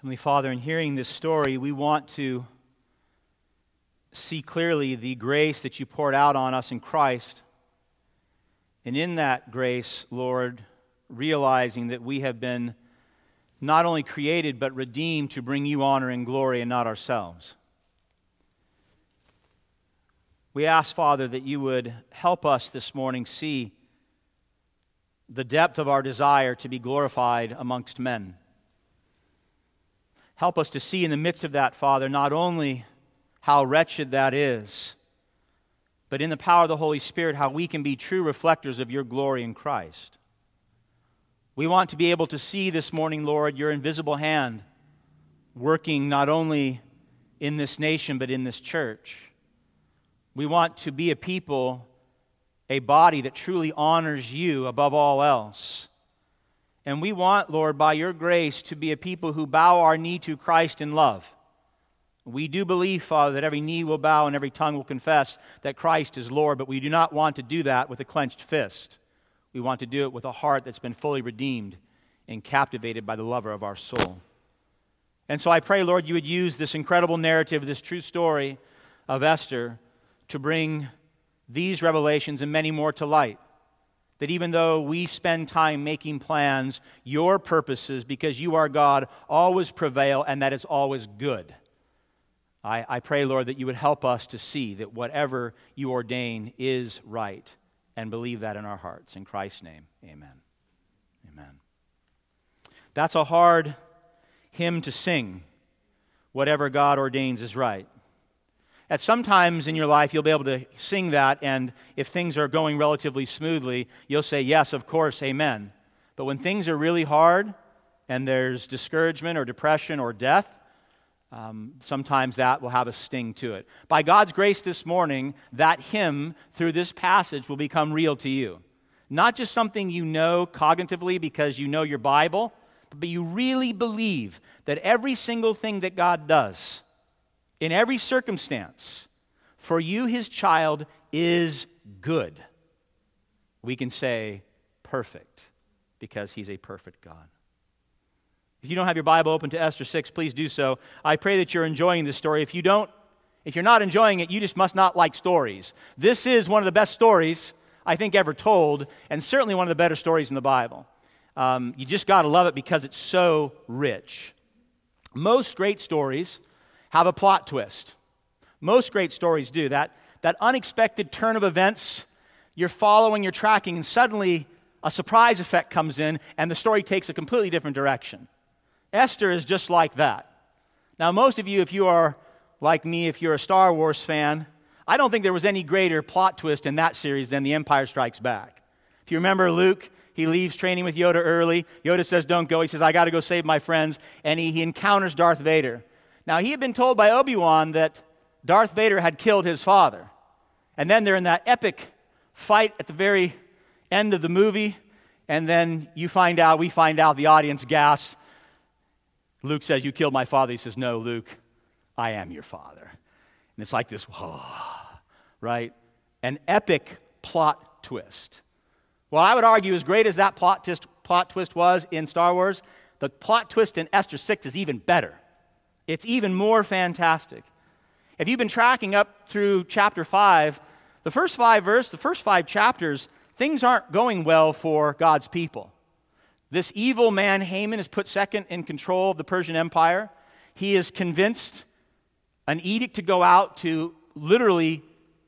Heavenly Father, in hearing this story, we want to see clearly the grace that you poured out on us in Christ. And in that grace, Lord, realizing that we have been not only created but redeemed to bring you honor and glory and not ourselves. We ask, Father, that you would help us this morning see the depth of our desire to be glorified amongst men. Help us to see in the midst of that, Father, not only how wretched that is, but in the power of the Holy Spirit, how we can be true reflectors of your glory in Christ. We want to be able to see this morning, Lord, your invisible hand working not only in this nation, but in this church. We want to be a people, a body that truly honors you above all else. And we want, Lord, by your grace, to be a people who bow our knee to Christ in love. We do believe, Father, that every knee will bow and every tongue will confess that Christ is Lord, but we do not want to do that with a clenched fist. We want to do it with a heart that's been fully redeemed and captivated by the lover of our soul. And so I pray, Lord, you would use this incredible narrative, this true story of Esther, to bring these revelations and many more to light. That even though we spend time making plans, your purposes, because you are God, always prevail, and that is always good. I pray, Lord, that you would help us to see that whatever you ordain is right, and believe that in our hearts. In Christ's name, amen. Amen. That's a hard hymn to sing, whatever God ordains is right. At some times in your life, you'll be able to sing that, and if things are going relatively smoothly, you'll say, yes, of course, amen. But when things are really hard, and there's discouragement or depression or death, sometimes that will have a sting to it. By God's grace this morning, that hymn through this passage will become real to you. Not just something you know cognitively because you know your Bible, but you really believe that every single thing that God does, in every circumstance, for you, his child, is good. We can say perfect because he's a perfect God. If you don't have your Bible open to Esther 6, please do so. I pray that you're enjoying this story. If you're not enjoying it, you just must not like stories. This is one of the best stories I think ever told, and certainly one of the better stories in the Bible. You just got to love it because it's so rich. Most great stories have a plot twist. Most great stories do. That unexpected turn of events, you're following, you're tracking, and suddenly a surprise effect comes in, and the story takes a completely different direction. Esther is just like that. Now, most of you, if you are like me, if you're a Star Wars fan, I don't think there was any greater plot twist in that series than The Empire Strikes Back. If you remember Luke, he leaves training with Yoda early. Yoda says, don't go. He says, I got to go save my friends. And he encounters Darth Vader. Now, he had been told by Obi-Wan that Darth Vader had killed his father. And then they're in that epic fight at the very end of the movie. And then we find out, the audience gasps. Luke says, you killed my father. He says, no, Luke, I am your father. And it's like this, right? An epic plot twist. Well, I would argue as great as that plot twist was in Star Wars, the plot twist in Esther 6 is even better. It's even more fantastic. If you've been tracking up through chapter 5, the first 5 chapters, things aren't going well for God's people. This evil man, Haman, is put second in control of the Persian Empire. He is convinced an edict to go out to literally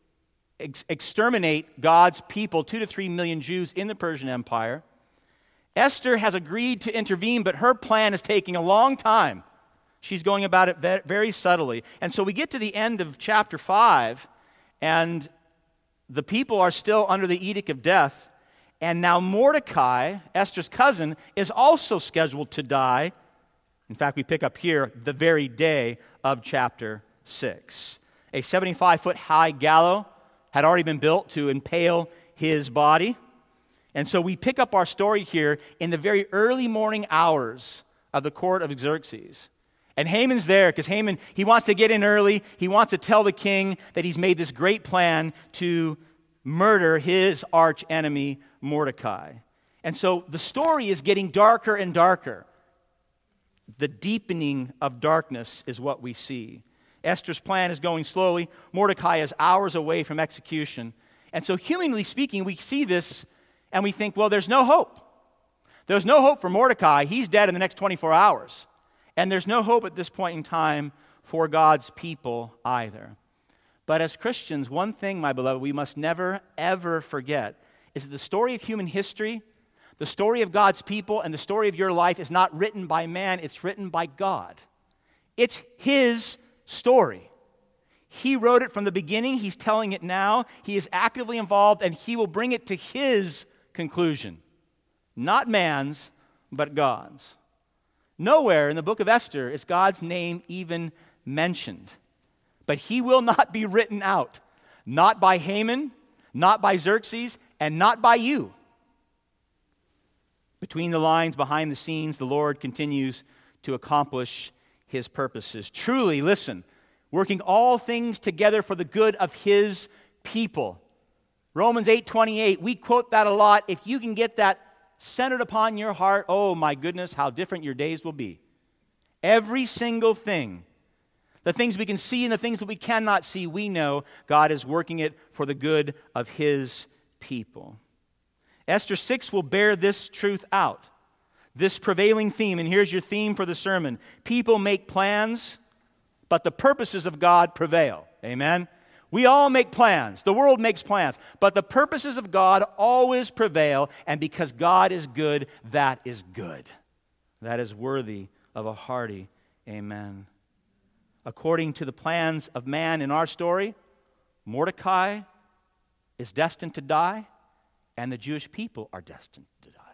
exterminate God's people, 2 to 3 million Jews in the Persian Empire. Esther has agreed to intervene, but her plan is taking a long time. She's going about it very subtly. And so we get to the end of chapter 5, and the people are still under the edict of death. And now Mordecai, Esther's cousin, is also scheduled to die. In fact, we pick up here the very day of chapter 6. A 75-foot high gallows had already been built to impale his body. And so we pick up our story here in the very early morning hours of the court of Xerxes. And Haman's there because Haman, he wants to get in early. He wants to tell the king that he's made this great plan to murder his arch enemy, Mordecai. And so the story is getting darker and darker. The deepening of darkness is what we see. Esther's plan is going slowly. Mordecai is hours away from execution. And so humanly speaking, we see this and we think, well, there's no hope. There's no hope for Mordecai. He's dead in the next 24 hours. And there's no hope at this point in time for God's people either. But as Christians, one thing, my beloved, we must never, ever forget is that the story of human history, the story of God's people, and the story of your life is not written by man, it's written by God. It's His story. He wrote it from the beginning, He's telling it now, He is actively involved, and He will bring it to His conclusion. Not man's, but God's. Nowhere in the book of Esther is God's name even mentioned. But He will not be written out. Not by Haman, not by Xerxes, and not by you. Between the lines, behind the scenes, the Lord continues to accomplish His purposes. Truly, listen, working all things together for the good of His people. Romans 8:28, we quote that a lot. If you can get that centered upon your heart, oh my goodness, how different your days will be. Every single thing, the things we can see and the things that we cannot see, we know God is working it for the good of His people. Esther 6 will bear this truth out, this prevailing theme, and here's your theme for the sermon. People make plans, but the purposes of God prevail. Amen? We all make plans. The world makes plans. But the purposes of God always prevail, and because God is good, that is good. That is worthy of a hearty amen. According to the plans of man in our story, Mordecai is destined to die, and the Jewish people are destined to die.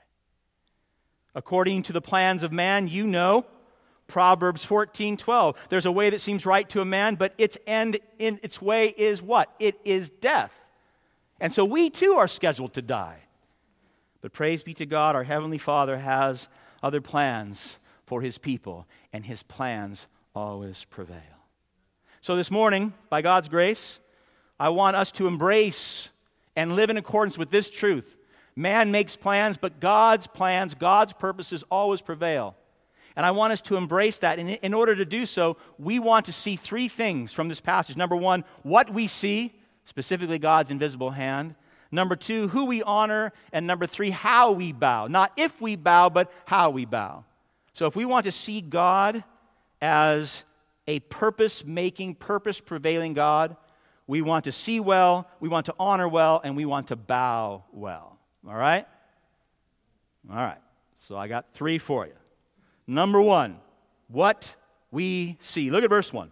According to the plans of man, you know, Proverbs 14:12. There's a way that seems right to a man, but its end in its way is what? It is death. And so we too are scheduled to die. But praise be to God, our Heavenly Father has other plans for His people, and His plans always prevail. So this morning, by God's grace, I want us to embrace and live in accordance with this truth. Man makes plans, but God's plans, God's purposes always prevail. And I want us to embrace that. And in order to do so, we want to see three things from this passage. Number one, what we see, specifically God's invisible hand. Number two, who we honor. And number three, how we bow. Not if we bow, but how we bow. So if we want to see God as a purpose-making, purpose-prevailing God, we want to see well, we want to honor well, and we want to bow well. All right? All right. So I got three for you. Number one, what we see. Look at verse 1.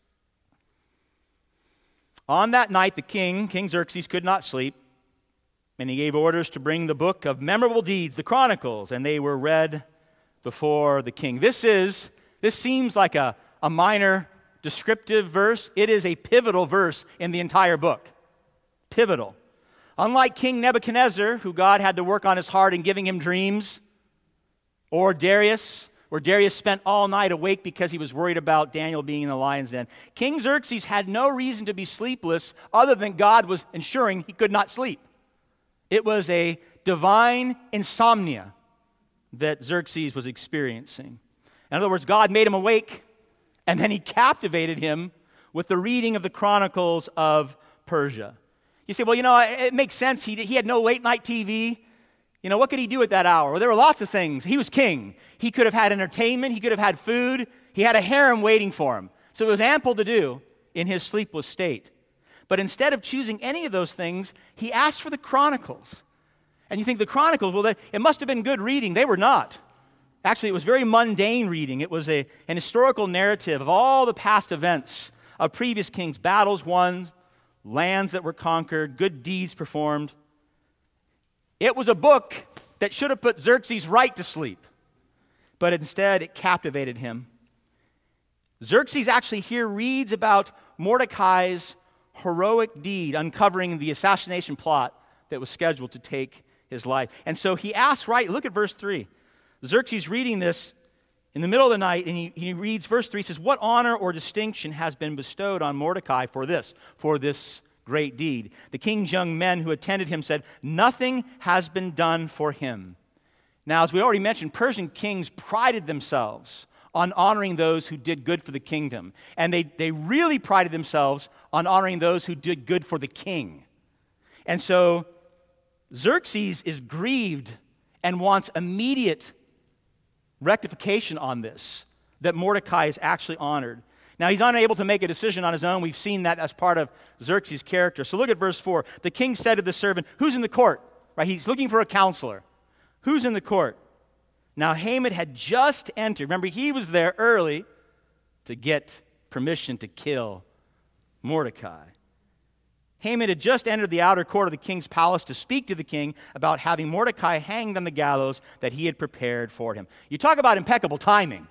On that night, the king, King Xerxes, could not sleep, and he gave orders to bring the book of memorable deeds, the Chronicles, and they were read before the king. This seems like a minor descriptive verse. It is a pivotal verse in the entire book. Pivotal. Unlike King Nebuchadnezzar, who God had to work on his heart in giving him dreams, or Darius, where Darius spent all night awake because he was worried about Daniel being in the lion's den. King Xerxes had no reason to be sleepless other than God was ensuring he could not sleep. It was a divine insomnia that Xerxes was experiencing. In other words, God made him awake, and then He captivated him with the reading of the Chronicles of Persia. You say, well, it makes sense. He had no late-night TV. What could he do at that hour? Well, there were lots of things. He was king. He could have had entertainment. He could have had food. He had a harem waiting for him. So it was ample to do in his sleepless state. But instead of choosing any of those things, he asked for the Chronicles. And you think the Chronicles, well, it must have been good reading. They were not. Actually, it was very mundane reading. It was an historical narrative of all the past events of previous kings, battles won, lands that were conquered, good deeds performed. It was a book that should have put Xerxes right to sleep, but instead it captivated him. Xerxes actually here reads about Mordecai's heroic deed, uncovering the assassination plot that was scheduled to take his life. And so he asks, look at verse 3. Xerxes reading this in the middle of the night, and he reads verse 3, says, what honor or distinction has been bestowed on Mordecai for this great deed? The king's young men who attended him said, nothing has been done for him. Now, as we already mentioned, Persian kings prided themselves on honoring those who did good for the kingdom. And they really prided themselves on honoring those who did good for the king. And so Xerxes is grieved and wants immediate rectification on this, that Mordecai is actually honored. Now, he's unable to make a decision on his own. We've seen that as part of Xerxes' character. So look at verse 4. The king said to the servant, who's in the court? Right? He's looking for a counselor. Who's in the court? Now, Haman had just entered. Remember, he was there early to get permission to kill Mordecai. Haman had just entered the outer court of the king's palace to speak to the king about having Mordecai hanged on the gallows that he had prepared for him. You talk about impeccable timing.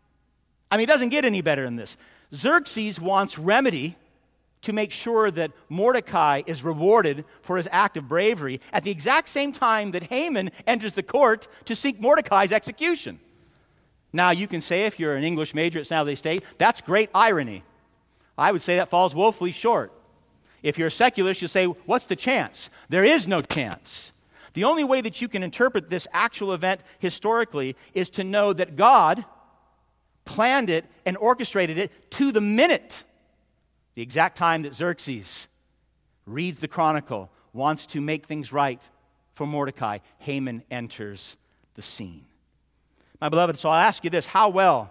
I mean, it doesn't get any better than this. Xerxes wants remedy to make sure that Mordecai is rewarded for his act of bravery at the exact same time that Haman enters the court to seek Mordecai's execution. Now, you can say, if you're an English major at San Jose State, that's great irony. I would say that falls woefully short. If you're a secularist, you'll say, what's the chance? There is no chance. The only way that you can interpret this actual event historically is to know that God planned it and orchestrated it to the minute. The exact time that Xerxes reads the chronicle, wants to make things right for Mordecai, Haman enters the scene. My beloved, so I'll ask you this, how well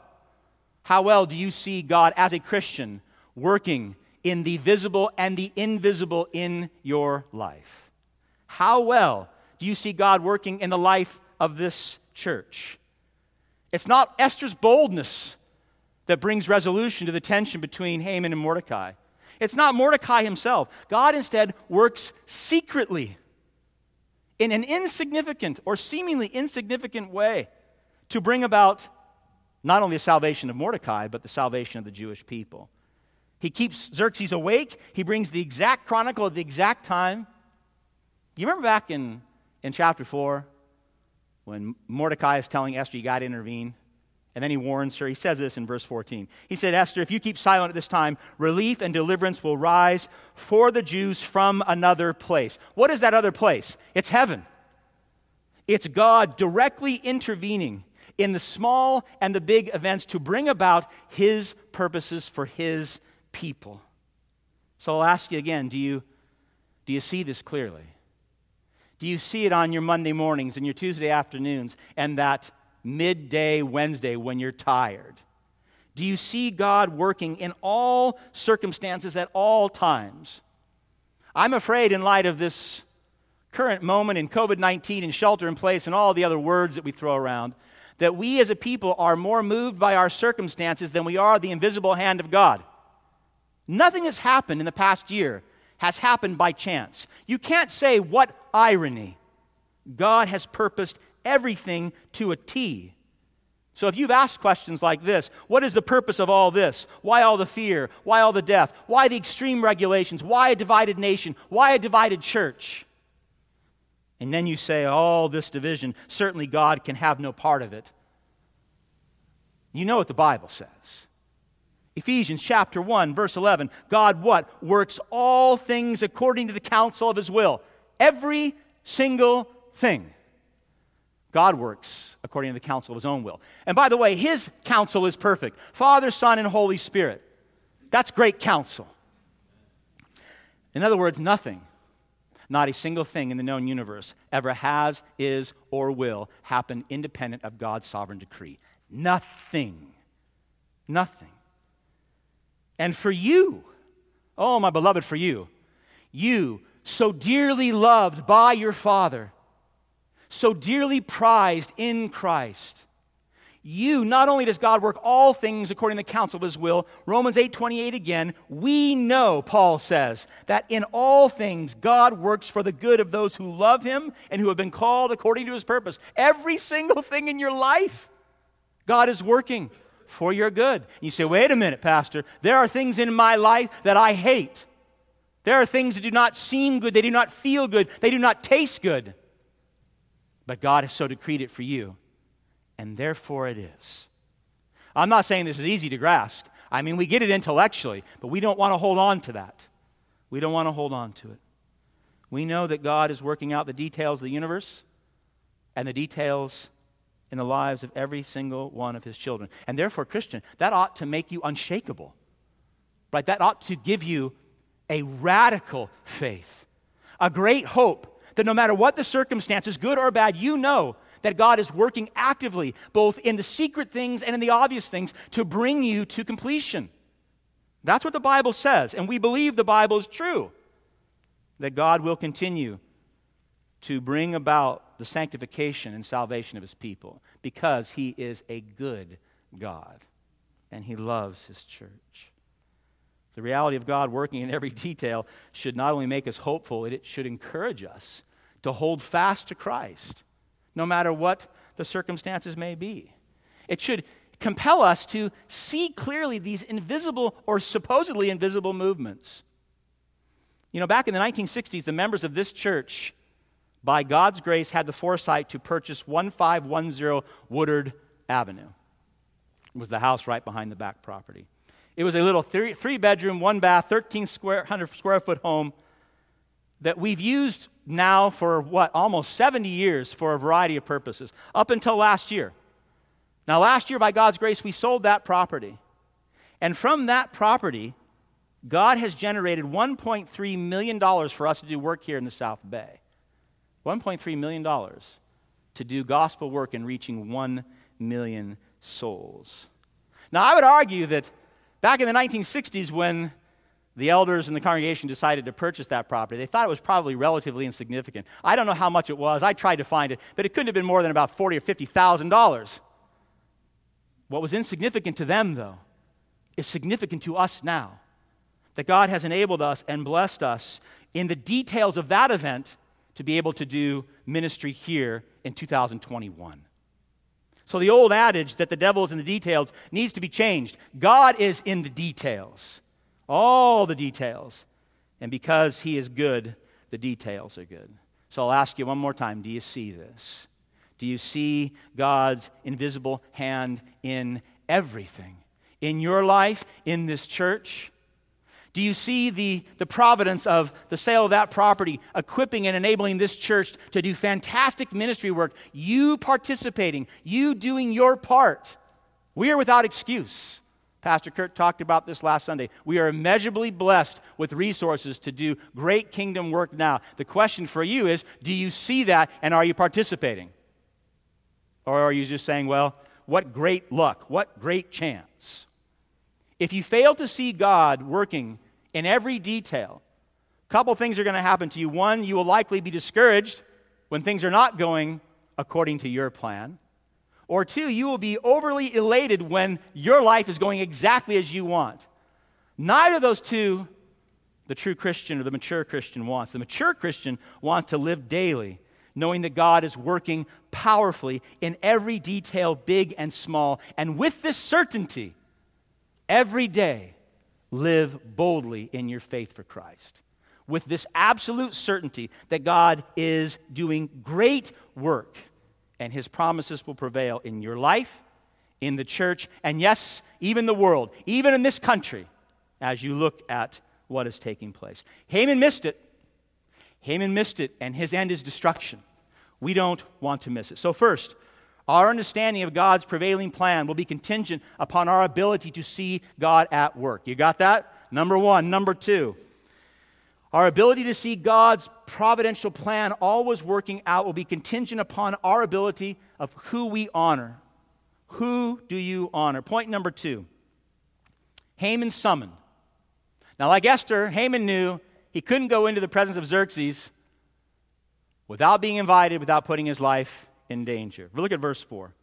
do you see God as a Christian working in the visible and the invisible in your life? How well do you see God working in the life of this church? It's not Esther's boldness that brings resolution to the tension between Haman and Mordecai. It's not Mordecai himself. God instead works secretly in an insignificant or seemingly insignificant way to bring about not only the salvation of Mordecai, but the salvation of the Jewish people. He keeps Xerxes awake. He brings the exact chronicle at the exact time. You remember back in chapter 4 when Mordecai is telling Esther, you got to intervene? And then he warns her. He says this in verse 14. He said, Esther, if you keep silent at this time, relief and deliverance will rise for the Jews from another place. What is that other place? It's heaven. It's God directly intervening in the small and the big events to bring about his purposes for his people. So I'll ask you again, do you see this clearly? Do you see it on your Monday mornings and your Tuesday afternoons and that midday Wednesday when you're tired? Do you see God working in all circumstances at all times? I'm afraid in light of this current moment in COVID-19 and shelter in place and all the other words that we throw around, that we as a people are more moved by our circumstances than we are the invisible hand of God. Nothing has happened in the past year has happened by chance. You can't say, what irony. God has purposed everything to a T. So if you've asked questions like this, what is the purpose of all this? Why all the fear? Why all the death? Why the extreme regulations? Why a divided nation? Why a divided church? And then you say, all this division, certainly God can have no part of it. You know what the Bible says. Ephesians chapter 1, verse 11, God what? Works all things according to the counsel of his will. Every single thing. God works according to the counsel of his own will. And by the way, his counsel is perfect. Father, Son, and Holy Spirit. That's great counsel. In other words, nothing, not a single thing in the known universe ever has, is, or will happen independent of God's sovereign decree. Nothing. Nothing. And for you, oh, my beloved, for you, so dearly loved by your Father, so dearly prized in Christ, not only does God work all things according to the counsel of his will, Romans 8:28 again, we know, Paul says, that in all things God works for the good of those who love him and who have been called according to his purpose. Every single thing in your life, God is working for your good. You say, wait a minute, Pastor, there are things in my life that I hate. There are things that do not seem good, they do not feel good, they do not taste good. But God has so decreed it for you, and therefore it is. I'm not saying this is easy to grasp. I mean, we get it intellectually, but we don't want to hold on to that. We don't want to hold on to it. We know that God is working out the details of the universe and the details in the lives of every single one of his children. And therefore, Christian, that ought to make you unshakable, right? That ought to give you a radical faith, a great hope that no matter what the circumstances, good or bad, you know that God is working actively, both in the secret things and in the obvious things, to bring you to completion. That's what the Bible says, and we believe the Bible is true, that God will continue to bring about the sanctification and salvation of his people because he is a good God and he loves his church. The reality of God working in every detail should not only make us hopeful, it should encourage us to hold fast to Christ, no matter what the circumstances may be. It should compel us to see clearly these invisible or supposedly invisible movements. You know, back in the 1960s, the members of this church, by God's grace, had the foresight to purchase 1510 Woodard Avenue. It was the house right behind the back property. It was a little three-bedroom, one-bath, 1,300 square foot home that we've used now for, almost 70 years for a variety of purposes, up until last year. Now, last year, by God's grace, we sold that property. And from that property, God has generated $1.3 million for us to do work here in the South Bay. $1.3 million to do gospel work in reaching 1 million souls. Now, I would argue that back in the 1960s, when the elders in the congregation decided to purchase that property, they thought it was probably relatively insignificant. I don't know how much it was. I tried to find it, but it couldn't have been more than about $40,000 or $50,000. What was insignificant to them, though, is significant to us now. That God has enabled us and blessed us in the details of that event to be able to do ministry here in 2021. So the old adage that the devil is in the details needs to be changed. God is in the details, all the details. And because he is good, the details are good. So I'll ask you one more time, do you see this? Do you see God's invisible hand in everything? In your life, in this church? Do you see the providence of the sale of that property, equipping and enabling this church to do fantastic ministry work, you participating, you doing your part? We are without excuse. Pastor Kurt talked about this last Sunday. We are immeasurably blessed with resources to do great kingdom work now. The question for you is, do you see that and are you participating? Or are you just saying, well, what great luck, what great chance? If you fail to see God working in every detail, a couple things are going to happen to you. One, you will likely be discouraged when things are not going according to your plan. Or two, you will be overly elated when your life is going exactly as you want. Neither of those two the true Christian or the mature Christian wants. The mature Christian wants to live daily, knowing that God is working powerfully in every detail, big and small. And with this certainty, every day, live boldly in your faith for Christ. With this absolute certainty that God is doing great work and his promises will prevail in your life, in the church, and yes, even the world, even in this country, as you look at what is taking place. Haman missed it. Haman missed it, and his end is destruction. We don't want to miss it. So first, our understanding of God's prevailing plan will be contingent upon our ability to see God at work. You got that? Number one. Number two, our ability to see God's providential plan always working out will be contingent upon our ability of who we honor. Who do you honor? Point number two, Haman summoned. Now, like Esther, Haman knew he couldn't go into the presence of Xerxes without being invited, without putting his life in danger. Look at verse 4.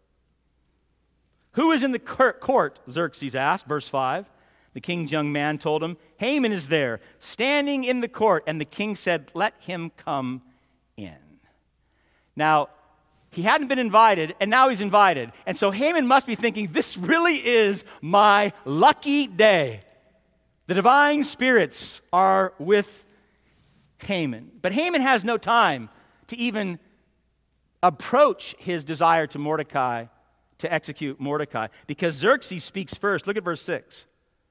Who is in the court? Xerxes asked. Verse 5. The king's young man told him, Haman is there, standing in the court. And the king said, let him come in. Now, he hadn't been invited, and now he's invited. And so Haman must be thinking, this really is my lucky day. The divine spirits are with Haman. But Haman has no time to even approach his desire to Mordecai, to execute Mordecai, because Xerxes speaks first. Look at verse 6.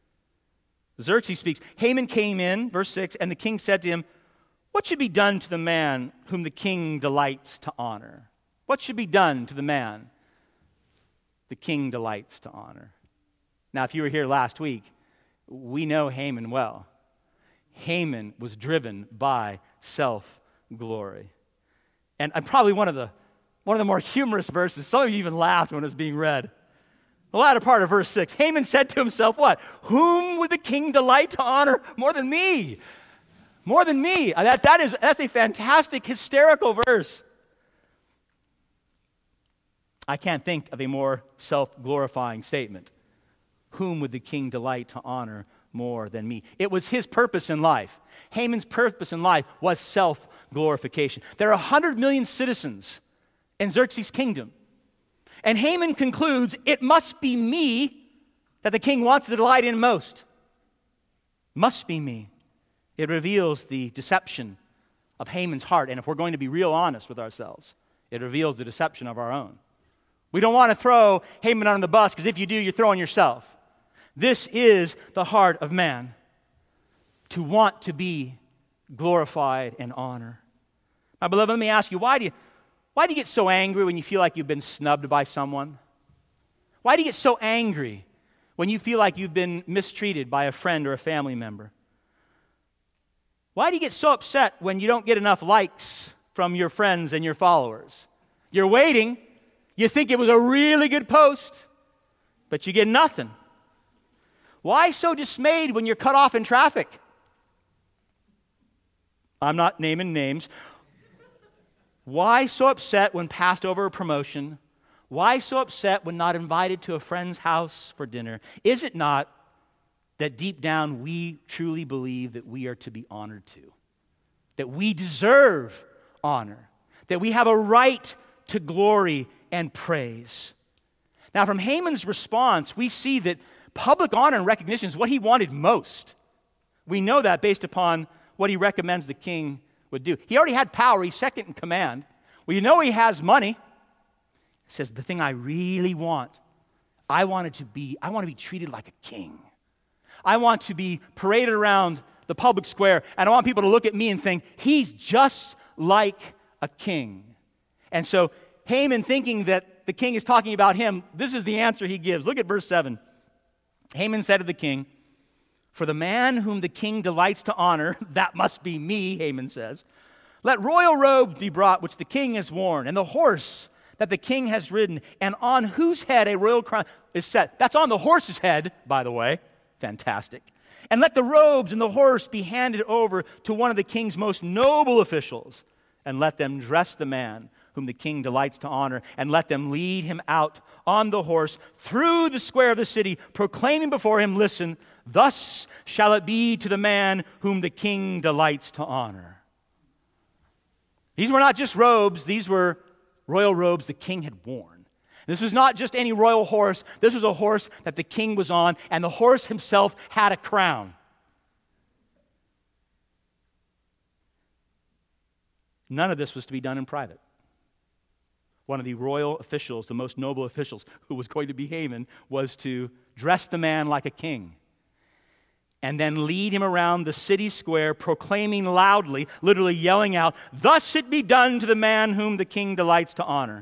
Xerxes speaks. Haman came in, verse 6, and the king said to him, what should be done to the man whom the king delights to honor? What should be done to the man the king delights to honor. Now, if you were here last week, we know Haman well. Haman was driven by self-glory. And probably one of the more humorous verses, some of you even laughed when it was being read. The latter part of verse 6, Haman said to himself, what? Whom would the king delight to honor more than me? More than me. That's a fantastic, hysterical verse. I can't think of a more self-glorifying statement. Whom would the king delight to honor more than me? It was his purpose in life. Haman's purpose in life was self-glorification. There are 100 million citizens in Xerxes' kingdom. And Haman concludes, it must be me that the king wants to delight in most. Must be me. It reveals the deception of Haman's heart. And if we're going to be real honest with ourselves, it reveals the deception of our own. We don't want to throw Haman under the bus, because if you do, you're throwing yourself. This is the heart of man, to want to be glorified and honor. My beloved, let me ask you, why do you get so angry when you feel like you've been snubbed by someone? Why do you get so angry when you feel like you've been mistreated by a friend or a family member? Why do you get so upset when you don't get enough likes from your friends and your followers? You're waiting. You think it was a really good post, but you get nothing. Why so dismayed when you're cut off in traffic? I'm not naming names. Why so upset when passed over a promotion? Why so upset when not invited to a friend's house for dinner? Is it not that deep down we truly believe that we are to be honored too? That we deserve honor? That we have a right to glory and praise? Now, from Haman's response, we see that public honor and recognition is what he wanted most. We know that based upon what he recommends the king would do. He already had power. He's second in command. We know he has money. He says, the thing I really want, I want to be treated like a king. I want to be paraded around the public square, and I want people to look at me and think, he's just like a king. And so Haman, thinking that the king is talking about him, this is the answer he gives. Look at verse 7. Haman said to the king, for the man whom the king delights to honor, that must be me, Haman says, let royal robes be brought, which the king has worn, and the horse that the king has ridden, and on whose head a royal crown is set. That's on the horse's head, by the way. Fantastic. And let the robes and the horse be handed over to one of the king's most noble officials, and let them dress the man whom the king delights to honor, and let them lead him out on the horse through the square of the city, proclaiming before him, listen, thus shall it be to the man whom the king delights to honor. These were not just robes, these were royal robes the king had worn. This was not just any royal horse, this was a horse that the king was on, and the horse himself had a crown. None of this was to be done in private. One of the royal officials, the most noble officials, who was going to be Haman, was to dress the man like a king and then lead him around the city square, proclaiming loudly, literally yelling out, thus it be done to the man whom the king delights to honor.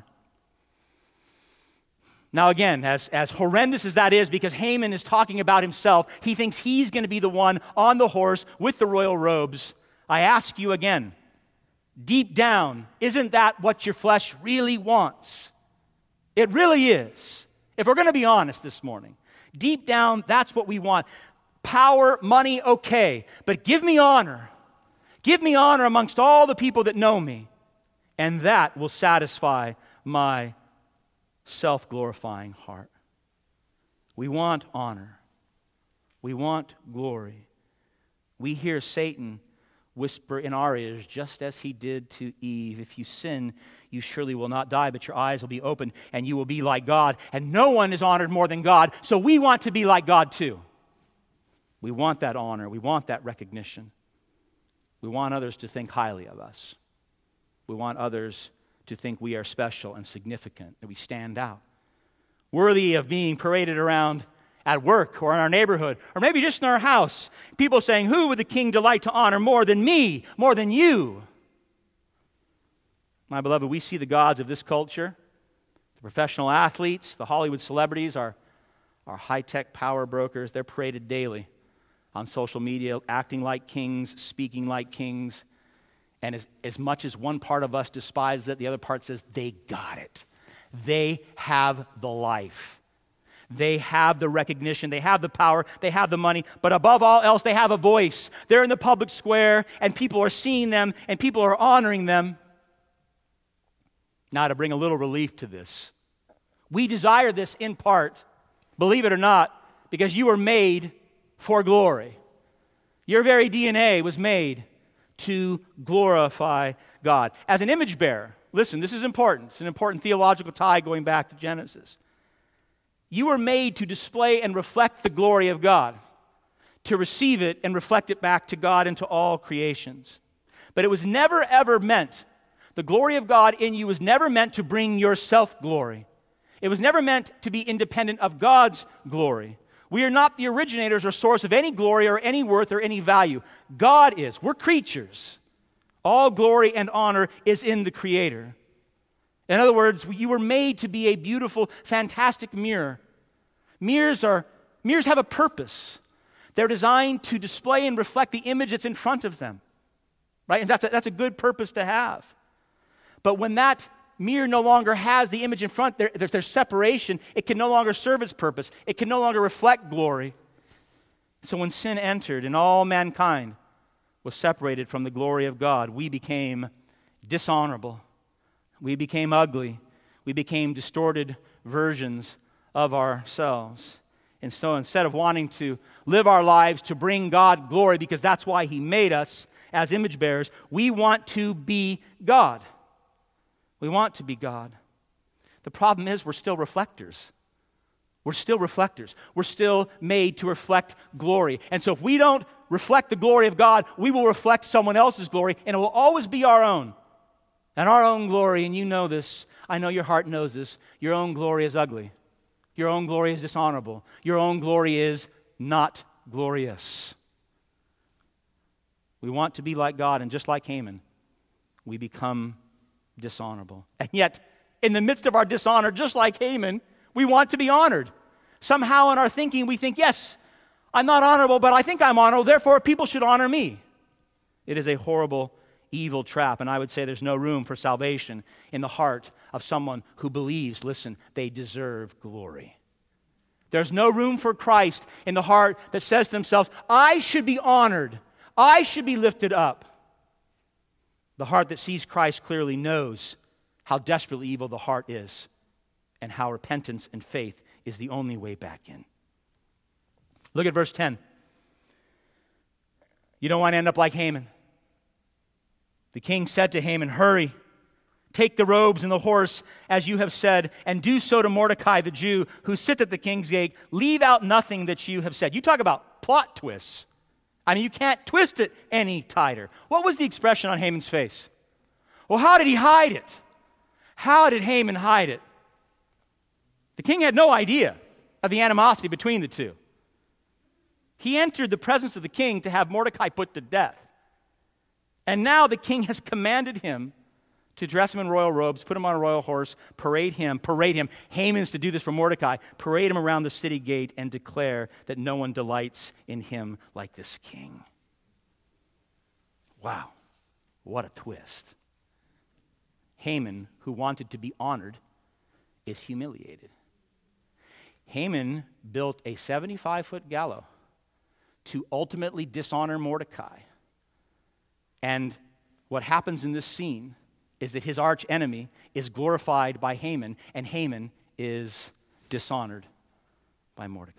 Now again, as horrendous as that is, because Haman is talking about himself, he thinks he's going to be the one on the horse with the royal robes. I ask you again, deep down, isn't that what your flesh really wants? It really is. If we're going to be honest this morning, deep down, that's what we want. Power, money, okay, but give me honor. Give me honor amongst all the people that know me, and that will satisfy my self-glorifying heart. We want honor. We want glory. We hear Satan whisper in our ears, just as he did to Eve, if you sin, you surely will not die, but your eyes will be opened, and you will be like God. And no one is honored more than God, so we want to be like God too. We want that honor. We want that recognition. We want others to think highly of us. We want others to think we are special and significant, that we stand out, worthy of being paraded around at work or in our neighborhood, or maybe just in our house. People saying, who would the king delight to honor more than me, more than you? My beloved, we see the gods of this culture, the Professional athletes, the Hollywood celebrities, our high-tech power brokers, they're paraded daily on social media, acting like kings, speaking like kings. And as much as one part of us despises it, the other part says, they got it. They have the life. They have the recognition. They have the power. They have the money. But above all else, they have a voice. They're in the public square, and people are seeing them, and people are honoring them. Now, to bring a little relief to this, we desire this in part, believe it or not, because you were made for glory. Your very DNA was made to glorify God. As an image bearer, listen, this is important. It's an important theological tie going back to Genesis. You were made to display and reflect the glory of God, to receive it and reflect it back to God and to all creations. But it was never, ever meant, the glory of God in you was never meant to bring your self-glory. It was never meant to be independent of God's glory. We are not the originators or source of any glory or any worth or any value. God is. We're creatures. All glory and honor is in the Creator. In other words, you were made to be a beautiful, fantastic mirror. Mirrors have a purpose. They're designed to display and reflect the image that's in front of them. Right? And that's a good purpose to have. But when that mirror no longer has the image in front, there's separation. It can no longer serve its purpose. It can no longer reflect glory. So when sin entered and all mankind was separated from the glory of God, we became dishonorable. We became ugly. We became distorted versions of ourselves. And so instead of wanting to live our lives to bring God glory, because that's why He made us as image bearers, we want to be God. We want to be God. The problem is we're still reflectors. We're still reflectors. We're still made to reflect glory. And so if we don't reflect the glory of God, we will reflect someone else's glory, and it will always be our own. And our own glory, and you know this, I know your heart knows this, your own glory is ugly. Your own glory is dishonorable. Your own glory is not glorious. We want to be like God, and just like Haman, we become dishonorable. And yet, in the midst of our dishonor, just like Haman, we want to be honored. Somehow in our thinking, we think, yes, I'm not honorable, but I think I'm honorable, therefore people should honor me. It is a horrible, evil trap, and I would say there's no room for salvation in the heart of someone who believes, listen, they deserve glory. There's no room for Christ in the heart that says to themselves, I should be honored. I should be lifted up. The heart that sees Christ clearly knows how desperately evil the heart is and how repentance and faith is the only way back in. Look at verse 10. You don't want to end up like Haman. The king said to Haman, hurry, take the robes and the horse, as you have said, and do so to Mordecai the Jew, who sits at the king's gate. Leave out nothing that you have said. You talk about plot twists. I mean, you can't twist it any tighter. What was the expression on Haman's face? Well, how did he hide it? How did Haman hide it? The king had no idea of the animosity between the two. He entered the presence of the king to have Mordecai put to death. And now the king has commanded him to dress him in royal robes, put him on a royal horse, parade him. Haman's to do this for Mordecai. Parade him around the city gate and declare that no one delights in him like this king. Wow, what a twist. Haman, who wanted to be honored, is humiliated. Haman built a 75-foot gallows to ultimately dishonor Mordecai. And what happens in this scene is that his arch enemy is glorified by Haman, and Haman is dishonored by Mordecai.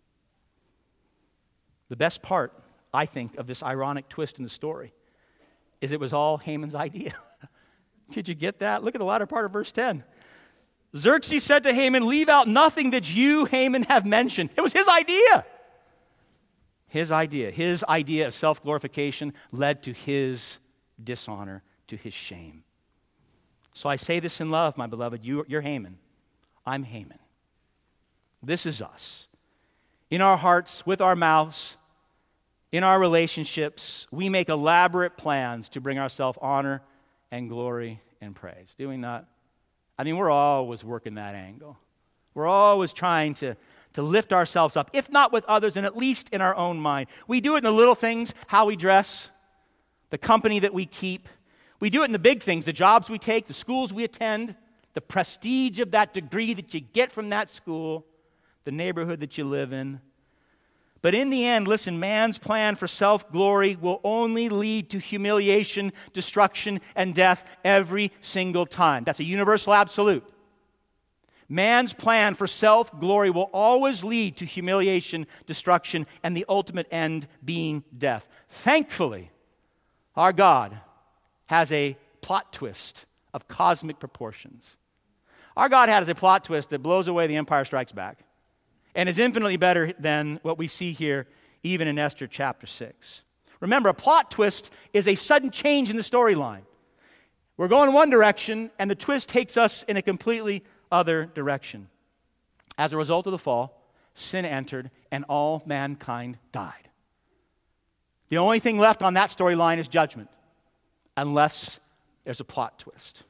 The best part, I think, of this ironic twist in the story is it was all Haman's idea. Did you get that? Look at the latter part of verse 10. Xerxes said to Haman, leave out nothing that you, Haman, have mentioned. It was his idea. His idea of self-glorification led to his dishonor, to his shame. So I say this in love, my beloved. You're Haman. I'm Haman. This is us. In our hearts, with our mouths, in our relationships, we make elaborate plans to bring ourselves honor and glory and praise. Do we not? I mean, we're always working that angle. We're always trying to lift ourselves up, if not with others, and at least in our own mind. We do it in the little things, how we dress, the company that we keep. We do it in the big things, the jobs we take, the schools we attend, the prestige of that degree that you get from that school, the neighborhood that you live in. But in the end, listen, man's plan for self-glory will only lead to humiliation, destruction, and death every single time. That's a universal absolute. Man's plan for self-glory will always lead to humiliation, destruction, and the ultimate end being death. Thankfully, our God has a plot twist of cosmic proportions. Our God has a plot twist that blows away The Empire Strikes Back and is infinitely better than what we see here even in Esther chapter 6. Remember, a plot twist is a sudden change in the storyline. We're going one direction, and the twist takes us in a completely other direction. As a result of the fall, sin entered, and all mankind died. The only thing left on that storyline is judgment, unless there's a plot twist.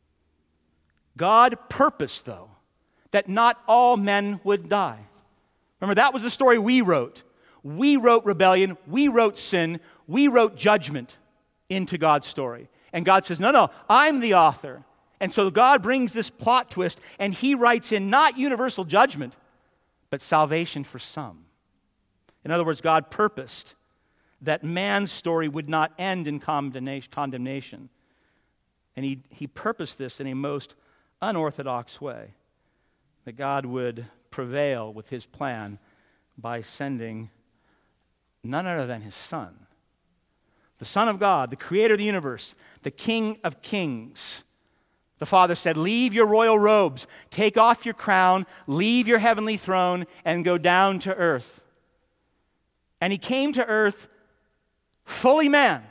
God purposed, though, that not all men would die. Remember, that was the story we wrote. We wrote rebellion, we wrote sin, we wrote judgment into God's story. And God says, no, I'm the author. And so God brings this plot twist, and he writes in not universal judgment, but salvation for some. In other words, God purposed that man's story would not end in condemnation. And he purposed this in a most unorthodox way, that God would prevail with his plan by sending none other than his Son, the Son of God, the creator of the universe, the King of kings. The Father said, leave your royal robes, take off your crown, leave your heavenly throne, and go down to earth. And he came to earth fully man.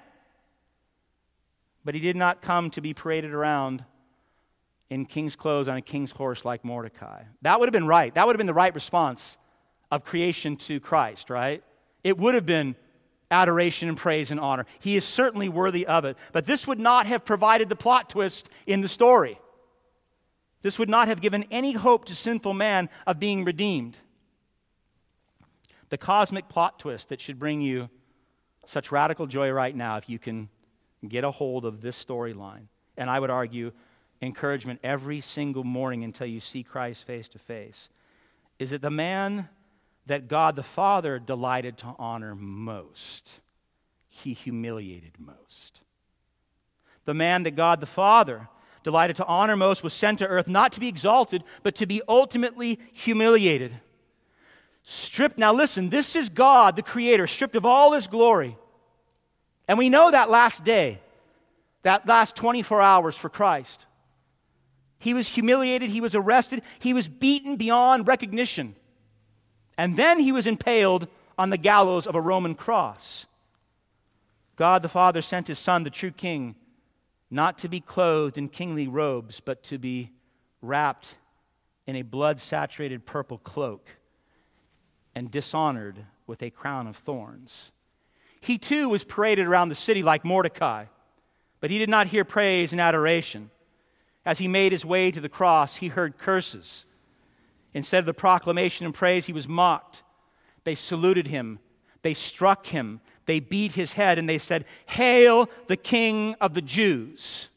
But he did not come to be paraded around in king's clothes on a king's horse like Mordecai. That would have been right. That would have been the right response of creation to Christ, right? It would have been adoration and praise and honor. He is certainly worthy of it. But this would not have provided the plot twist in the story. This would not have given any hope to sinful man of being redeemed. The cosmic plot twist that should bring you such radical joy right now, if you can get a hold of this storyline, and I would argue encouragement every single morning until you see Christ face to face, is that the man that God the Father delighted to honor most, he humiliated most. The man that God the Father delighted to honor most was sent to earth not to be exalted, but to be ultimately humiliated. Stripped, now listen, this is God, the Creator, stripped of all His glory. And we know that last day, that last 24 hours for Christ. He was humiliated, he was arrested, he was beaten beyond recognition. And then he was impaled on the gallows of a Roman cross. God the Father sent his Son, the true King, not to be clothed in kingly robes, but to be wrapped in a blood-saturated purple cloak and dishonored with a crown of thorns. He too was paraded around the city like Mordecai, but he did not hear praise and adoration. As he made his way to the cross, he heard curses. Instead of the proclamation and praise, he was mocked. They saluted him. They struck him. They beat his head, and they said, "Hail the King of the Jews."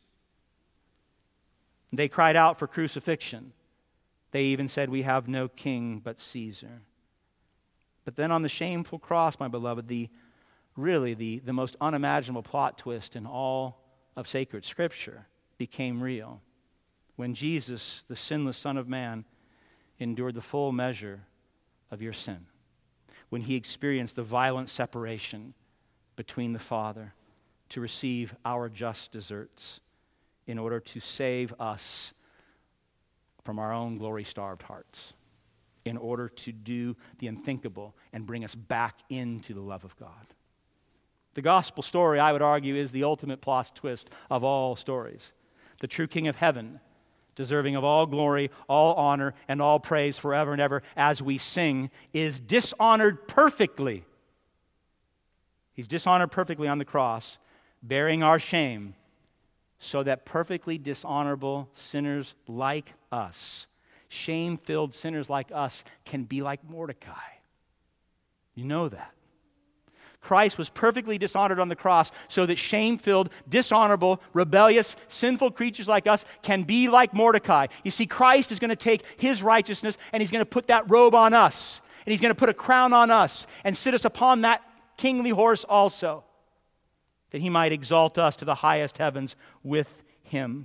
They cried out for crucifixion. They even said, "We have no king but Caesar." But then on the shameful cross, my beloved, the most unimaginable plot twist in all of sacred Scripture became real. When Jesus, the sinless Son of Man, endured the full measure of your sin. When he experienced the violent separation between the Father to receive our just deserts in order to save us from our own glory-starved hearts, in order to do the unthinkable and bring us back into the love of God. The gospel story, I would argue, is the ultimate plot twist of all stories. The true King of heaven, deserving of all glory, all honor, and all praise forever and ever, as we sing, is dishonored perfectly. He's dishonored perfectly on the cross, bearing our shame, so that perfectly dishonorable sinners like us, shame-filled sinners like us, can be like Mordecai. You know that. Christ was perfectly dishonored on the cross so that shame-filled, dishonorable, rebellious, sinful creatures like us can be like Mordecai. You see, Christ is going to take his righteousness and he's going to put that robe on us. And he's going to put a crown on us and sit us upon that kingly horse also, that he might exalt us to the highest heavens with him.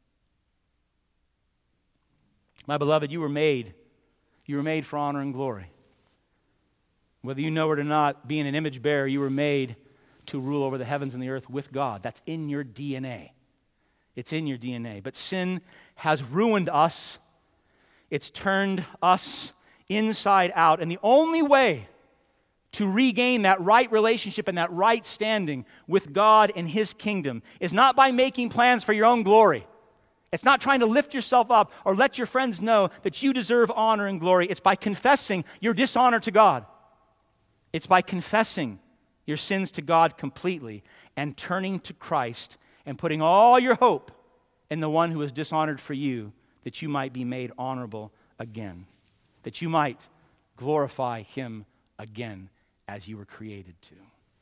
My beloved, you were made for honor and glory. Whether you know it or not, being an image bearer, you were made to rule over the heavens and the earth with God. That's in your DNA. It's in your DNA. But sin has ruined us. It's turned us inside out. And the only way to regain that right relationship and that right standing with God and his kingdom is not by making plans for your own glory. It's not trying to lift yourself up or let your friends know that you deserve honor and glory. It's by confessing your dishonor to God. It's by confessing your sins to God completely and turning to Christ and putting all your hope in the one who is dishonored for you, that you might be made honorable again, that you might glorify him again as you were created to.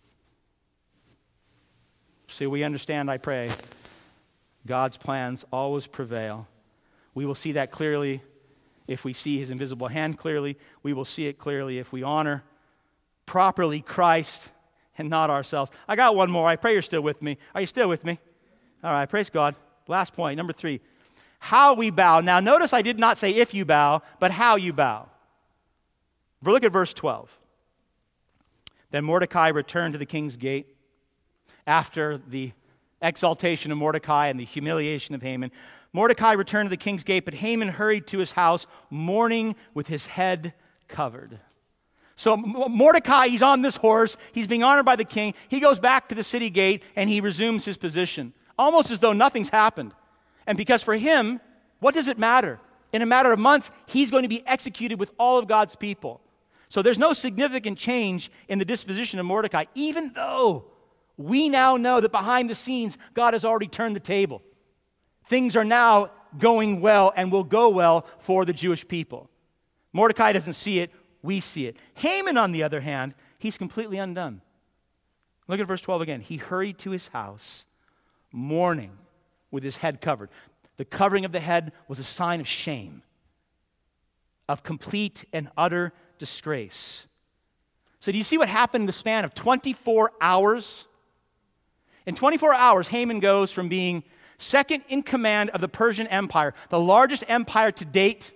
So we understand, I pray, God's plans always prevail. We will see that clearly if we see his invisible hand clearly. We will see it clearly if we honor properly Christ and not ourselves. I got one more. I pray you're still with me. Are you still with me? All right, praise God. Last point, number 3. How we bow. Now notice I did not say if you bow, but how you bow. Look at verse 12. Then Mordecai returned to the king's gate after the exaltation of Mordecai and the humiliation of Haman. Mordecai returned to the king's gate, but Haman hurried to his house, mourning with his head covered. So Mordecai, he's on this horse. He's being honored by the king. He goes back to the city gate and he resumes his position, almost as though nothing's happened. And because for him, what does it matter? In a matter of months, he's going to be executed with all of God's people. So there's no significant change in the disposition of Mordecai, even though we now know that behind the scenes, God has already turned the table. Things are now going well and will go well for the Jewish people. Mordecai doesn't see it. We see it. Haman, on the other hand, he's completely undone. Look at verse 12 again. He hurried to his house, mourning with his head covered. The covering of the head was a sign of shame, of complete and utter disgrace. So do you see what happened in the span of 24 hours? In 24 hours, Haman goes from being second in command of the Persian Empire, the largest empire to date.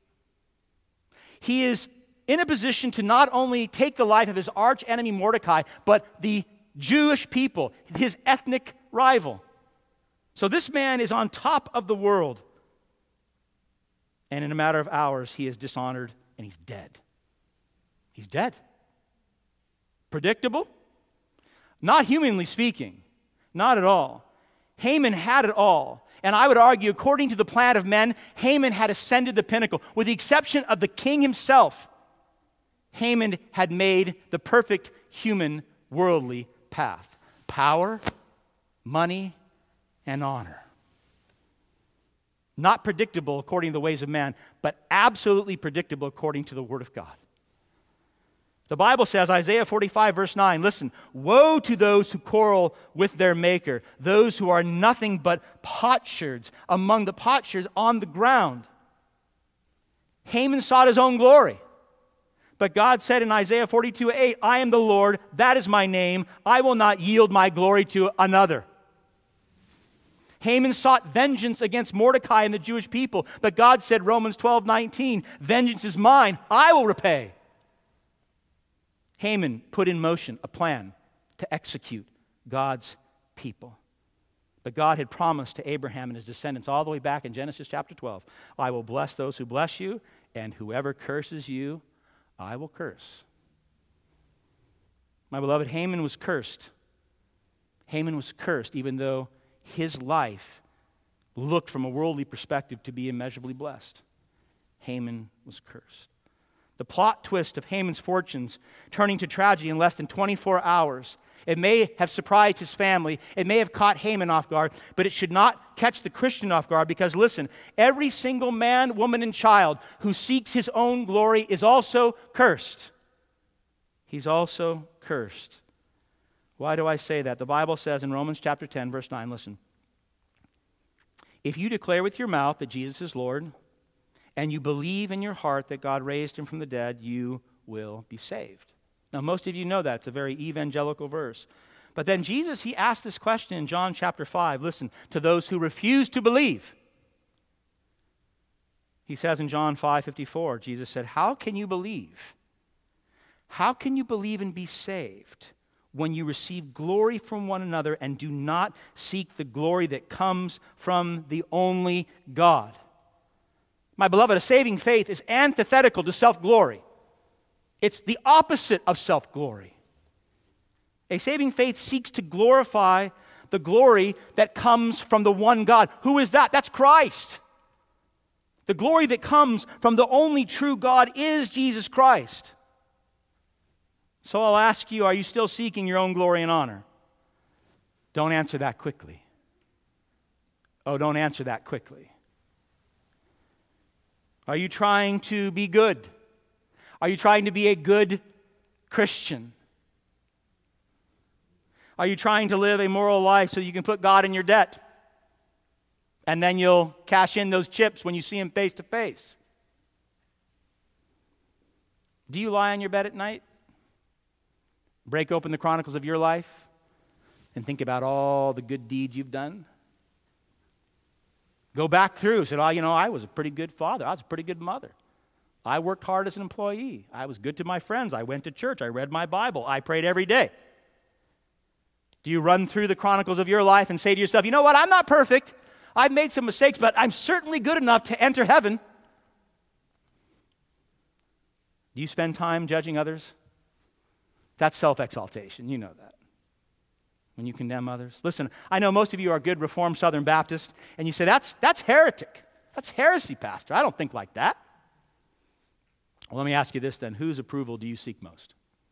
He is in a position to not only take the life of his arch enemy Mordecai, but the Jewish people, his ethnic rival. So this man is on top of the world. And in a matter of hours, he is dishonored and he's dead. He's dead. Predictable? Not humanly speaking. Not at all. Haman had it all. And I would argue, according to the plan of men, Haman had ascended the pinnacle. With the exception of the king himself, Haman had made the perfect human worldly path. Power, money, and honor. Not predictable according to the ways of man, but absolutely predictable according to the Word of God. The Bible says, Isaiah 45, verse 9, listen, woe to those who quarrel with their maker, those who are nothing but potsherds among the potsherds on the ground. Haman sought his own glory. But God said in Isaiah 42, 8, I am the Lord, that is my name, I will not yield my glory to another. Haman sought vengeance against Mordecai and the Jewish people, but God said, Romans 12, 19, vengeance is mine, I will repay. Haman put in motion a plan to execute God's people. But God had promised to Abraham and his descendants all the way back in Genesis chapter 12, I will bless those who bless you, and whoever curses you, I will curse. My beloved, Haman was cursed. Haman was cursed even though his life looked from a worldly perspective to be immeasurably blessed. Haman was cursed. The plot twist of Haman's fortunes turning to tragedy in less than 24 hours. It may have surprised his family. It may have caught Haman off guard, but it should not catch the Christian off guard because, listen, every single man, woman, and child who seeks his own glory is also cursed. He's also cursed. Why do I say that? The Bible says in Romans chapter 10, verse 9, listen. If you declare with your mouth that Jesus is Lord, and you believe in your heart that God raised him from the dead, you will be saved. Now, most of you know that. It's a very evangelical verse. But then Jesus, he asked this question in John chapter 5. Listen, to those who refuse to believe. He says in John 5:54, Jesus said, how can you believe? How can you believe and be saved when you receive glory from one another and do not seek the glory that comes from the only God? My beloved, a saving faith is antithetical to self-glory. It's the opposite of self-glory. A saving faith seeks to glorify the glory that comes from the one God. Who is that? That's Christ. The glory that comes from the only true God is Jesus Christ. So I'll ask you, are you still seeking your own glory and honor? Don't answer that quickly. Oh, don't answer that quickly. Are you trying to be good? Are you trying to be a good Christian? Are you trying to live a moral life so you can put God in your debt? And then you'll cash in those chips when you see him face to face. Do you lie on your bed at night? Break open the chronicles of your life and think about all the good deeds you've done? Go back through. Say, I was a pretty good father. I was a pretty good mother. I worked hard as an employee. I was good to my friends. I went to church. I read my Bible. I prayed every day. Do you run through the chronicles of your life and say to yourself, you know what, I'm not perfect. I've made some mistakes, but I'm certainly good enough to enter heaven. Do you spend time judging others? That's self-exaltation. You know that. When you condemn others. Listen, I know most of you are good Reformed Southern Baptists, and you say, that's heretic. That's heresy, Pastor. I don't think like that. Well, let me ask you this then. Whose approval do you seek most?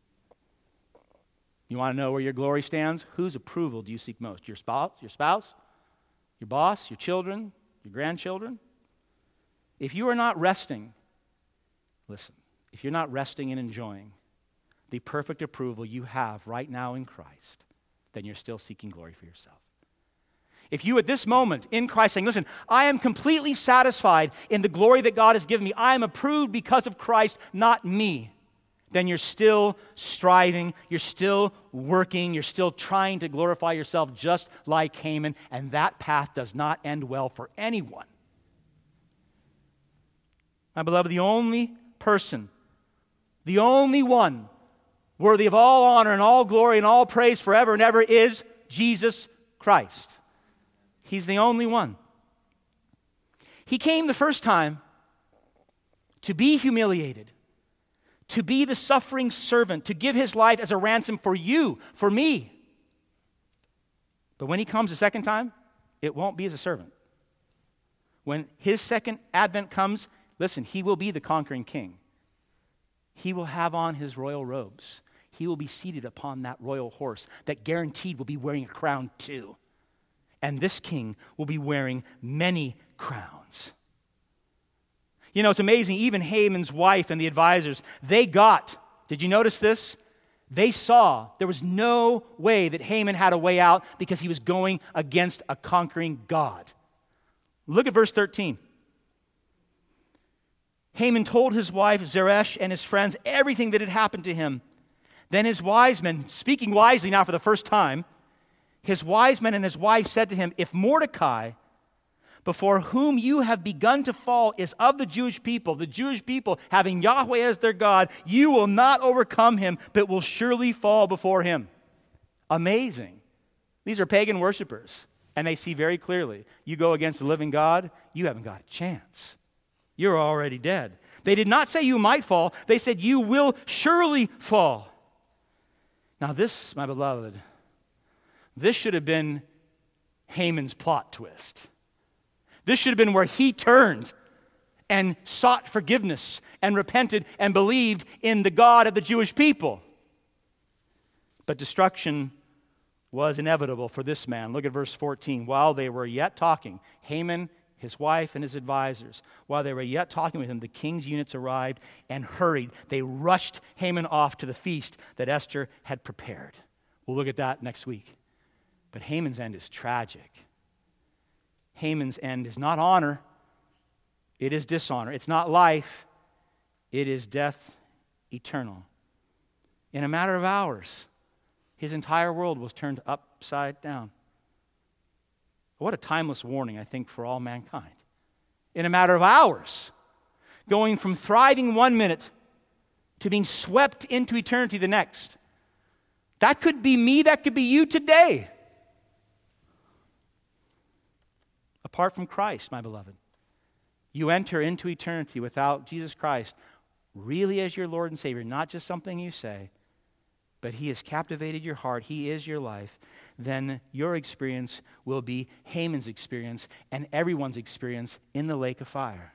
You want to know where your glory stands? Whose approval do you seek most? Your spouse, your boss, your children, your grandchildren? If you are not resting, listen, if you're not resting and enjoying the perfect approval you have right now in Christ, then you're still seeking glory for yourself. If you at this moment in Christ saying, listen, I am completely satisfied in the glory that God has given me, I am approved because of Christ, not me, then you're still striving, you're still working, you're still trying to glorify yourself just like Haman, and that path does not end well for anyone. My beloved, the only person, the only one worthy of all honor and all glory and all praise forever and ever is Jesus Christ. He's the only one. He came the first time to be humiliated, to be the suffering servant, to give his life as a ransom for you, for me. But when he comes the second time, it won't be as a servant. When his second advent comes, listen, he will be the conquering king. He will have on his royal robes. He will be seated upon that royal horse that guaranteed will be wearing a crown too. And this king will be wearing many crowns. You know, it's amazing, even Haman's wife and the advisors, did you notice this? They saw there was no way that Haman had a way out because he was going against a conquering God. Look at verse 13. Haman told his wife Zeresh and his friends everything that had happened to him. Then his wise men, speaking wisely now for the first time, his wise men and his wife said to him, if Mordecai, before whom you have begun to fall, is of the Jewish people having Yahweh as their God, you will not overcome him, but will surely fall before him. Amazing. These are pagan worshipers, and they see very clearly, you go against the living God, you haven't got a chance. You're already dead. They did not say you might fall. They said you will surely fall. Now this, my beloved, this should have been Haman's plot twist. This should have been where he turned and sought forgiveness and repented and believed in the God of the Jewish people. But destruction was inevitable for this man. Look at verse 14. While they were yet talking, Haman, his wife, and his advisors, while they were yet talking with him, the king's eunuchs arrived and hurried. They rushed Haman off to the feast that Esther had prepared. We'll look at that next week. But Haman's end is tragic. Haman's end is not honor. It is dishonor. It's not life. It is death eternal. In a matter of hours, his entire world was turned upside down. What a timeless warning, I think, for all mankind. In a matter of hours, going from thriving 1 minute to being swept into eternity the next. That could be me, that could be you today. Apart from Christ, my beloved, you enter into eternity without Jesus Christ really as your Lord and Savior, not just something you say, but He has captivated your heart, He is your life, then your experience will be Haman's experience and everyone's experience in the lake of fire.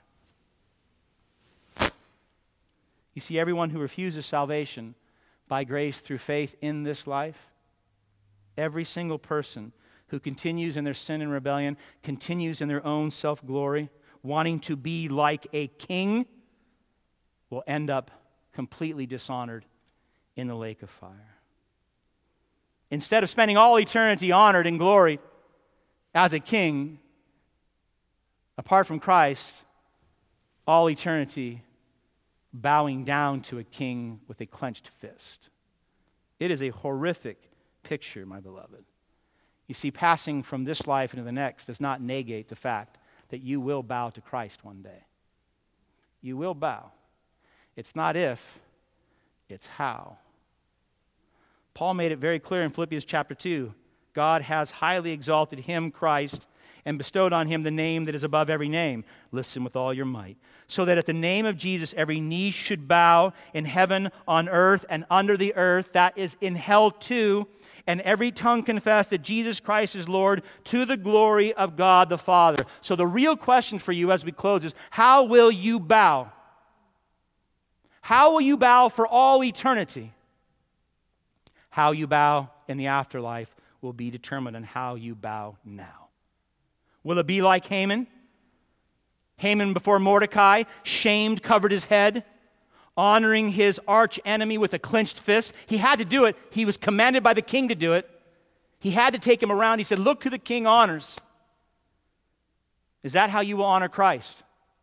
You see, everyone who refuses salvation by grace through faith in this life, every single person who continues in their sin and rebellion, continues in their own self-glory, wanting to be like a king, will end up completely dishonored in the lake of fire. Instead of spending all eternity honored and gloried as a king, apart from Christ, all eternity bowing down to a king with a clenched fist. It is a horrific picture, my beloved. You see, passing from this life into the next does not negate the fact that you will bow to Christ one day. You will bow. It's not if, it's how. Paul made it very clear in Philippians chapter 2. God has highly exalted him, Christ, and bestowed on him the name that is above every name. Listen with all your might. So that at the name of Jesus every knee should bow in heaven, on earth, and under the earth, that is in hell too, and every tongue confess that Jesus Christ is Lord, to the glory of God the Father. So the real question for you as we close is, how will you bow? How will you bow for all eternity? How you bow in the afterlife will be determined on how you bow now. Will it be like Haman? Haman before Mordecai, shamed, covered his head, honoring his arch enemy with a clenched fist. He had to do it. He was commanded by the king to do it. He had to take him around. He said, look who the king honors. Is that how you will honor Christ?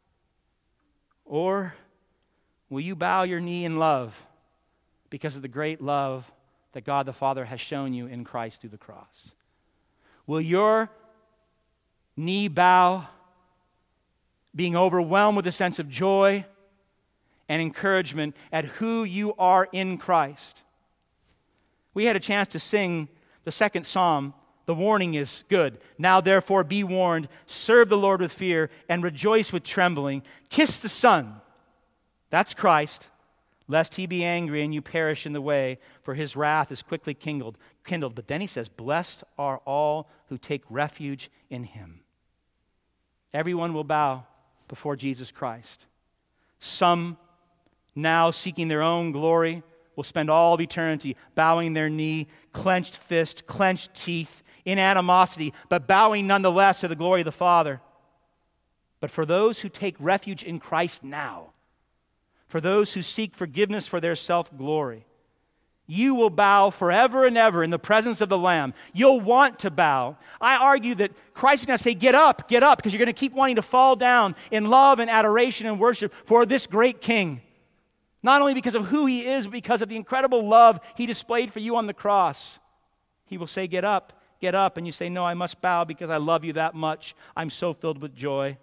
Or will you bow your knee in love because of the great love that God the Father has shown you in Christ through the cross? Will your knee bow, being overwhelmed with a sense of joy and encouragement at who you are in Christ? We had a chance to sing the second psalm. The warning is good. Now therefore be warned, serve the Lord with fear, and rejoice with trembling. Kiss the Son, that's Christ, lest he be angry and you perish in the way, for his wrath is quickly kindled. But then he says, blessed are all who take refuge in him. Everyone will bow before Jesus Christ. Some, now seeking their own glory, will spend all of eternity bowing their knee, clenched fist, clenched teeth, in animosity, but bowing nonetheless to the glory of the Father. But for those who take refuge in Christ now, for those who seek forgiveness for their self-glory, you will bow forever and ever in the presence of the Lamb. You'll want to bow. I argue that Christ is going to say, get up, because you're going to keep wanting to fall down in love and adoration and worship for this great King. Not only because of who he is, but because of the incredible love he displayed for you on the cross. He will say, get up, and you say, no, I must bow because I love you that much. I'm so filled with joy.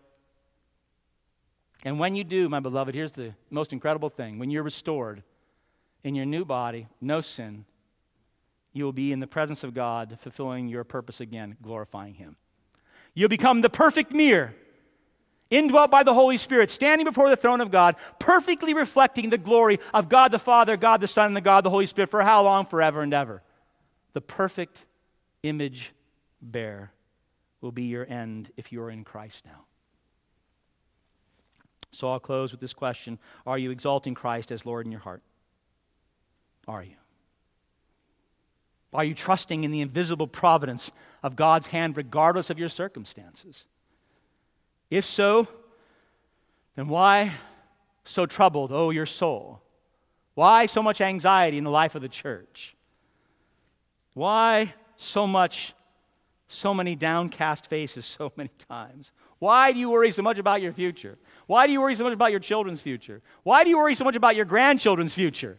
And when you do, my beloved, here's the most incredible thing. When you're restored in your new body, no sin, you will be in the presence of God, fulfilling your purpose again, glorifying him. You'll become the perfect mirror, indwelt by the Holy Spirit, standing before the throne of God, perfectly reflecting the glory of God the Father, God the Son, and the God the Holy Spirit. For how long? Forever and ever. The perfect image bearer will be your end if you are in Christ now. So I'll close with this question. Are you exalting Christ as Lord in your heart? Are you? Are you trusting in the invisible providence of God's hand regardless of your circumstances? If so, then why so troubled, oh, your soul? Why so much anxiety in the life of the church? Why so many downcast faces so many times? Why do you worry so much about your future? Why do you worry so much about your children's future? Why do you worry so much about your grandchildren's future?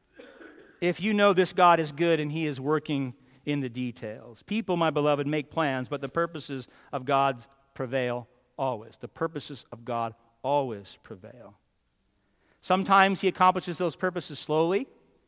If you know this God is good and He is working in the details. People, my beloved, make plans, but the purposes of God prevail always. The purposes of God always prevail. Sometimes He accomplishes those purposes slowly,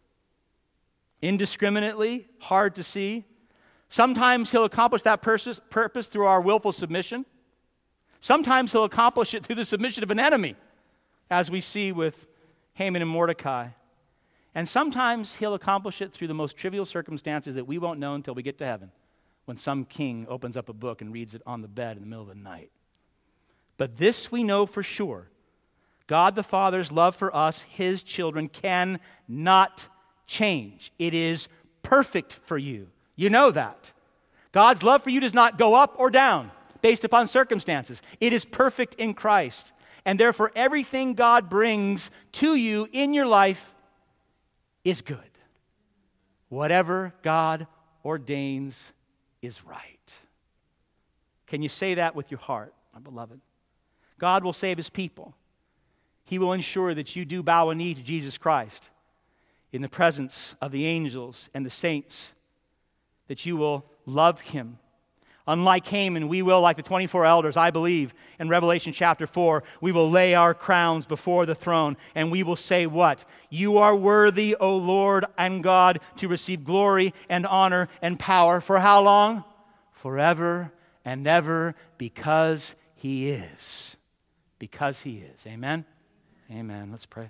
indiscriminately, hard to see. Sometimes He'll accomplish that purpose through our willful submission. Sometimes He'll accomplish it through the submission of an enemy, as we see with Haman and Mordecai. And sometimes He'll accomplish it through the most trivial circumstances that we won't know until we get to heaven, when some king opens up a book and reads it on the bed in the middle of the night. But this we know for sure. God the Father's love for us, His children, cannot change. It is perfect for you. You know that. God's love for you does not go up or down based upon circumstances. It is perfect in Christ. And therefore, everything God brings to you in your life is good. Whatever God ordains is right. Can you say that with your heart, my beloved? God will save His people. He will ensure that you do bow a knee to Jesus Christ in the presence of the angels and the saints, that you will love Him. Unlike Haman, we will, like the 24 elders, I believe, in Revelation chapter 4, we will lay our crowns before the throne, and we will say what? You are worthy, O Lord and God, to receive glory and honor and power. For how long? Forever and ever, because He is. Because He is. Amen? Amen. Let's pray.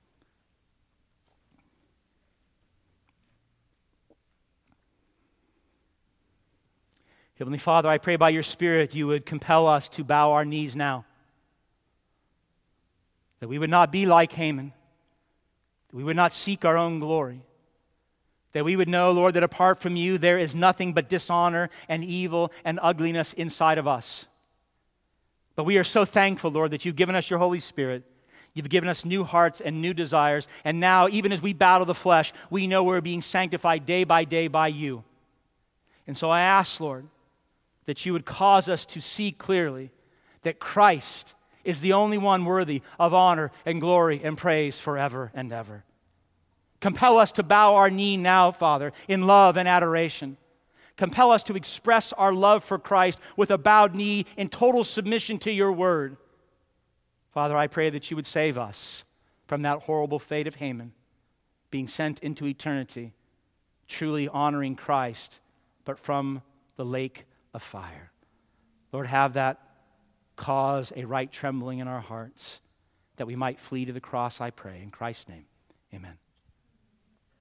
Heavenly Father, I pray by your Spirit you would compel us to bow our knees now. That we would not be like Haman. That we would not seek our own glory. That we would know, Lord, that apart from you there is nothing but dishonor and evil and ugliness inside of us. But we are so thankful, Lord, that you've given us your Holy Spirit. You've given us new hearts and new desires. And now, even as we battle the flesh, we know we're being sanctified day by you. And so I ask, Lord, that you would cause us to see clearly that Christ is the only one worthy of honor and glory and praise forever and ever. Compel us to bow our knee now, Father, in love and adoration. Compel us to express our love for Christ with a bowed knee in total submission to your word. Father, I pray that you would save us from that horrible fate of Haman, being sent into eternity, truly honoring Christ, but from the lake of fire. Lord, have that cause a right trembling in our hearts, that we might flee to the cross, I pray. In Christ's name, amen.